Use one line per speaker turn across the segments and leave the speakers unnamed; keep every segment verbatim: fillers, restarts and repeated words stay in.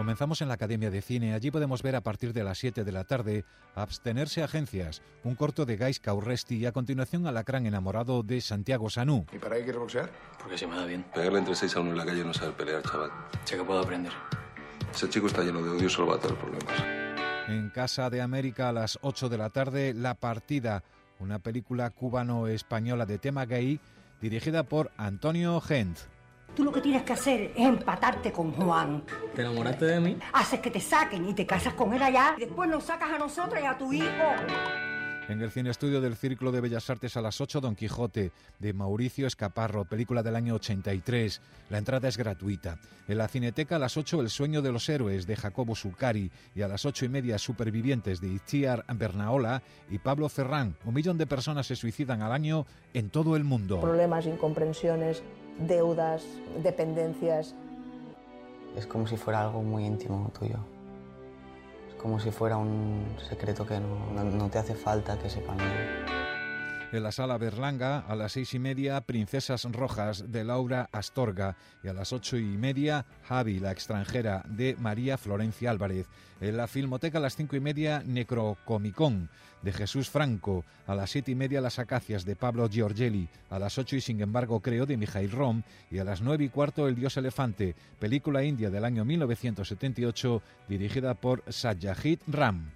Comenzamos en la Academia de Cine. Allí podemos ver a partir de las siete de la tarde Abstenerse agencias, un corto de Gais Caurresti y a continuación Alacrán enamorado de Santiago Sanú.
¿Y para qué quieres boxear?
Porque se me da bien.
Pegarle entre seis a uno en la calle no sabe pelear, chaval.
Sé que puedo aprender.
Ese chico está lleno de odio, solo va a tener problemas.
En Casa de América a las ocho de la tarde, La Partida, una película cubano-española de tema gay dirigida por Antonio Gent.
Tú lo que tienes que hacer es empatarte con Juan.
¿Te enamoraste de mí?
Haces que te saquen y te casas con él allá. Y después nos sacas a nosotros y a tu hijo.
En el Cine Estudio del Círculo de Bellas Artes a las ocho, Don Quijote, de Mauricio Escaparro, película del año ochenta y tres. La entrada es gratuita. En la Cineteca a las ocho, El sueño de los héroes, de Jacobo Zuccari. Y a las ocho y media, Supervivientes, de Itziar Bernaola y Pablo Ferrán. Un millón de personas se suicidan al año en todo el mundo.
Problemas, incomprensiones, deudas, dependencias.
Es como si fuera algo muy íntimo tuyo. Es como si fuera un secreto que no, no, no te hace falta que sepan ellos.
En la Sala Berlanga, a las seis y media, Princesas Rojas, de Laura Astorga. Y a las ocho y media, Javi, la extranjera, de María Florencia Álvarez. En la Filmoteca, a las cinco y media, Necrocomicón, de Jesús Franco. A las siete y media, Las Acacias, de Pablo Giorgelli. A las ocho y sin embargo creo, de Mijail Rom. Y a las nueve y cuarto, El dios elefante, película india del año mil novecientos setenta y ocho, dirigida por Satyajit Ram.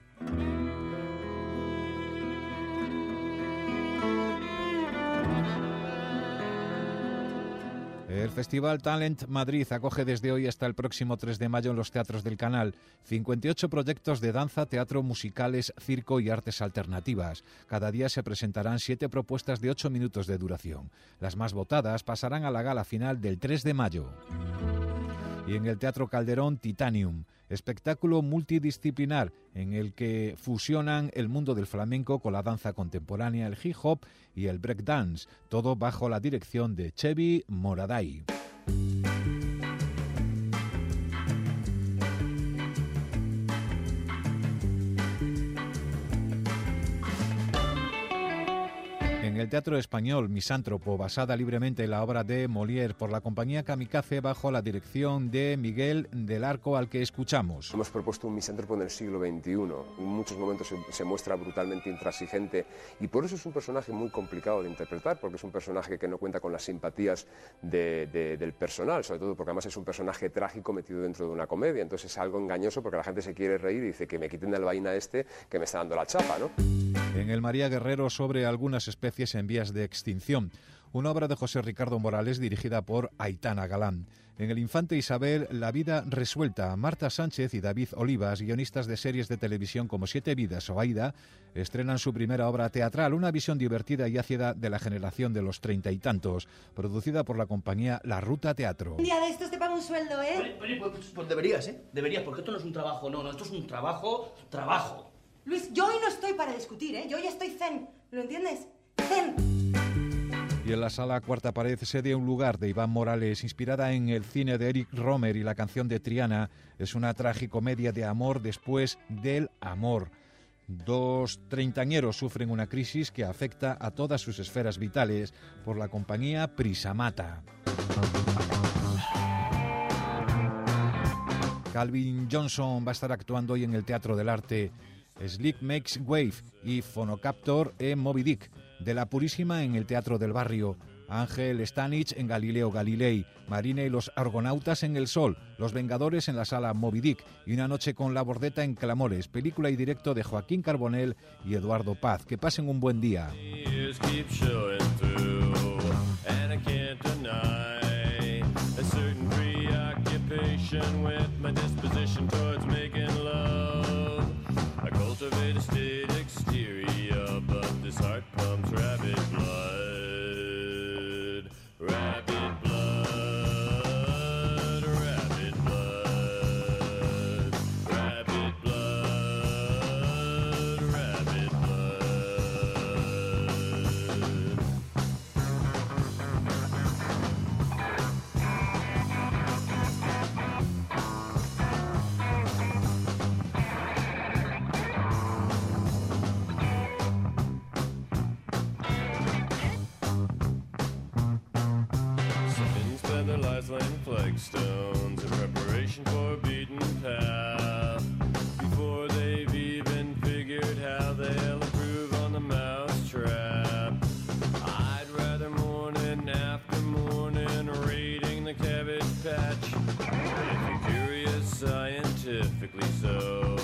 El Festival Talent Madrid acoge desde hoy hasta el próximo tres de mayo en los teatros del Canal cincuenta y ocho proyectos de danza, teatro, musicales, circo y artes alternativas. Cada día se presentarán siete propuestas de ocho minutos de duración. Las más votadas pasarán a la gala final del tres de mayo. Y en el Teatro Calderón, Titanium, espectáculo multidisciplinar en el que fusionan el mundo del flamenco con la danza contemporánea, el hip hop y el breakdance, todo bajo la dirección de Chevy Moraday. En el Teatro Español, Misántropo, basada libremente en la obra de Molière por la compañía Kamikaze bajo la dirección de Miguel del Arco, al que escuchamos.
Hemos propuesto un misántropo en el siglo veintiuno. En muchos momentos se, se muestra brutalmente intransigente y por eso es un personaje muy complicado de interpretar, porque es un personaje que no cuenta con las simpatías de, de, del personal, sobre todo porque además es un personaje trágico metido dentro de una comedia. Entonces es algo engañoso porque la gente se quiere reír y dice que me quiten del vaina este que me está dando la chapa, ¿no?
En el María Guerrero, sobre algunas especies en vías de extinción, una obra de José Ricardo Morales dirigida por Aitana Galán. En El Infante Isabel, La vida resuelta, Marta Sánchez y David Olivas, guionistas de series de televisión como Siete vidas o Aida, estrenan su primera obra teatral, una visión divertida y ácida de la generación de los treinta y tantos, producida por la compañía La Ruta Teatro.
Un día de estos te pago un sueldo, ¿eh?
Oye, oye, pues, pues deberías, ¿eh? Deberías, porque esto no es un trabajo, no, no, esto es un trabajo, trabajo.
Luis, yo hoy no estoy para discutir, ¿eh? Yo hoy estoy zen, ¿lo entiendes? ¡Zen!
Y en la sala Cuarta Pared, Sede un lugar, de Iván Morales, inspirada en el cine de Eric Romer y la canción de Triana, es una tragicomedia de amor después del amor. Dos treintañeros sufren una crisis que afecta a todas sus esferas vitales por la compañía Prisamata. Calvin Johnson va a estar actuando hoy en el Teatro del Arte. Slick Makes Wave y Phonocaptor en Moby Dick. De la Purísima en el Teatro del Barrio. Ángel Stanich en Galileo Galilei. Marina y los Argonautas en El Sol. Los Vengadores en la Sala Moby Dick. Y Una noche con la Bordeta en Clamores. Película y directo de Joaquín Carbonell y Eduardo Paz. Que pasen un buen día.
Cultivate a state exterior, but this heart pumps rabbit blood, rabbit blood, rabbit blood, rabbit blood, rabbit flagstones in preparation for a beaten path. scientifically so.